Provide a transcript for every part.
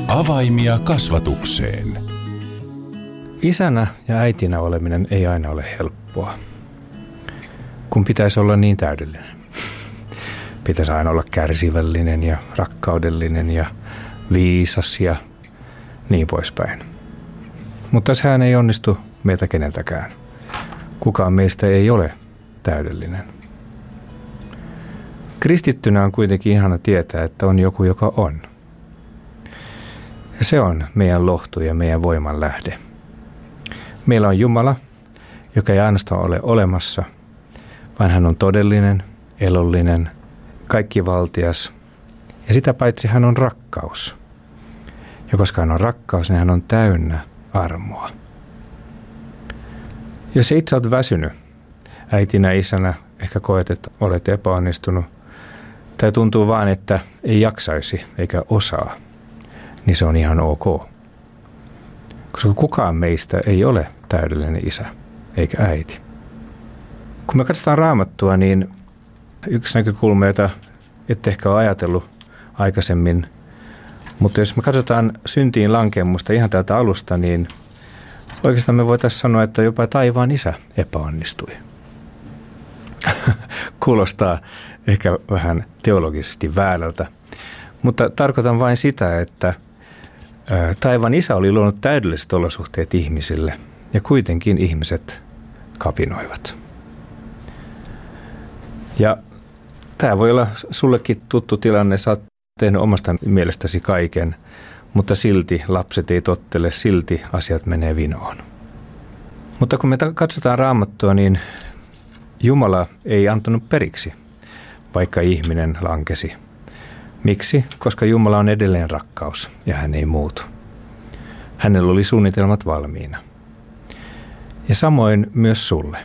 Avaimia kasvatukseen. Isänä ja äitinä oleminen ei aina ole helppoa, kun pitäisi olla niin täydellinen. Pitäisi aina olla kärsivällinen ja rakkaudellinen ja viisas ja niin poispäin. Mutta sehän ei onnistu meiltä keneltäkään. Kukaan meistä ei ole täydellinen. Kristittynä on kuitenkin ihana tietää, että on joku, joka on. Ja se on meidän lohtu ja meidän voiman lähde. Meillä on Jumala, joka ei ainoastaan ole olemassa, vaan hän on todellinen, elollinen, kaikkivaltias. Ja sitä paitsi hän on rakkaus. Ja koska hän on rakkaus, niin hän on täynnä armoa. Jos itse olet väsynyt, äitinä, isänä, ehkä koet, että olet epäonnistunut, tai tuntuu vaan, että ei jaksaisi eikä osaa, niin se on ihan ok. Koska kukaan meistä ei ole täydellinen isä eikä äiti. Kun me katsotaan Raamattua, niin yksi näkökulma, jota ette ehkä ole ajatellut aikaisemmin, mutta jos me katsotaan syntiin lankemusta ihan täältä alusta, niin oikeastaan me voitaisiin sanoa, että jopa taivaan isä epäonnistui. Kuulostaa ehkä vähän teologisesti väärältä, mutta tarkoitan vain sitä, että taivaan isä oli luonut täydelliset olosuhteet ihmisille ja kuitenkin ihmiset kapinoivat. Ja tämä voi olla sullekin tuttu tilanne, sä oot tehnyt omasta mielestäsi kaiken, mutta silti lapset ei tottele, silti asiat menee vinoon. Mutta kun me katsotaan Raamattua, niin Jumala ei antanut periksi, vaikka ihminen lankesi. Miksi? Koska Jumala on edelleen rakkaus ja hän ei muutu. Hänellä oli suunnitelmat valmiina. Ja samoin myös sulle.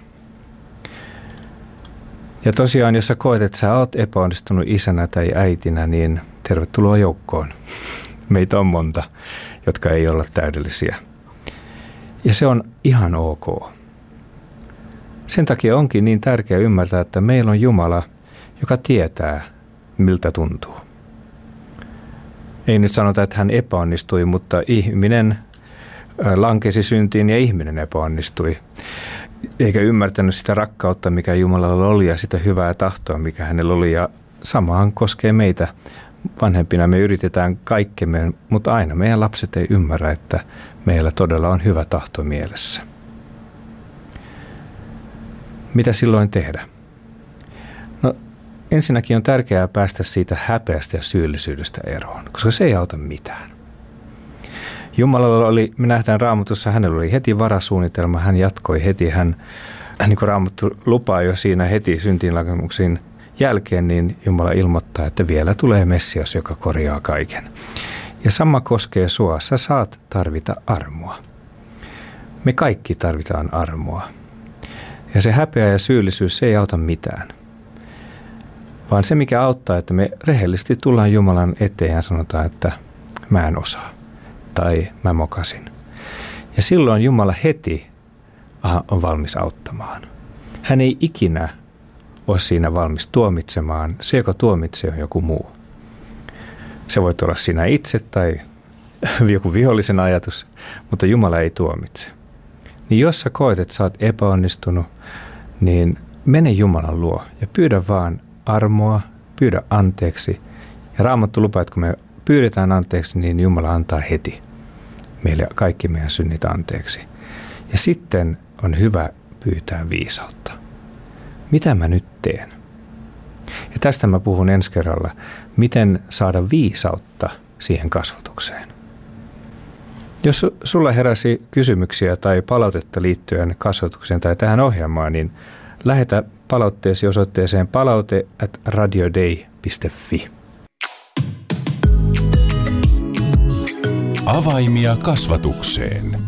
Ja tosiaan, jos sä koet, että sä oot epäonnistunut isänä tai äitinä, niin tervetuloa joukkoon. Meitä on monta, jotka ei olla täydellisiä. Ja se on ihan ok. Sen takia onkin niin tärkeää ymmärtää, että meillä on Jumala, joka tietää, miltä tuntuu. Ei nyt sanota, että hän epäonnistui, mutta ihminen lankesi syntiin ja ihminen epäonnistui. Eikä ymmärtänyt sitä rakkautta, mikä Jumalalla oli ja sitä hyvää tahtoa, mikä hänellä oli. Ja samahan koskee meitä vanhempina. Me yritetään kaikkemme, mutta aina meidän lapset ei ymmärrä, että meillä todella on hyvä tahto mielessä. Mitä silloin tehdä? No, ensinnäkin on tärkeää päästä siitä häpeästä ja syyllisyydestä eroon, koska se ei auta mitään. Jumalalla oli, me nähdään Raamatussa, hänellä oli heti varasuunnitelma, hän jatkoi heti, niin kuin Raamattu lupaa jo siinä heti syntiinlankemuksiin jälkeen, niin Jumala ilmoittaa, että vielä tulee Messias, joka korjaa kaiken. Ja sama koskee sua, sä saat tarvita armoa. Me kaikki tarvitaan armoa. Ja se häpeä ja syyllisyys, se ei auta mitään. Vaan se, mikä auttaa, että me rehellisesti tullaan Jumalan eteen ja sanotaan, että mä en osaa. Tai mä mokasin. Ja silloin Jumala heti on valmis auttamaan. Hän ei ikinä ole siinä valmis tuomitsemaan. Se, joka tuomitsee, on joku muu. Se voi olla sinä itse tai joku vihollisen ajatus, mutta Jumala ei tuomitse. Niin jos sä koet, että sä oot epäonnistunut, niin mene Jumalan luo ja pyydä vaan armoa, pyydä anteeksi. Ja Raamattu lupaa, että kun me pyydetään anteeksi, niin Jumala antaa heti meille kaikki meidän synnit anteeksi. Ja sitten on hyvä pyytää viisautta. Mitä mä nyt teen? Ja tästä mä puhun ensi kerralla, miten saada viisautta siihen kasvatukseen. Jos sulla heräsi kysymyksiä tai palautetta liittyen kasvatukseen tai tähän ohjelmaan, niin lähetä palautteesi osoitteeseen palaute@radiodei.fi. Avaimia kasvatukseen.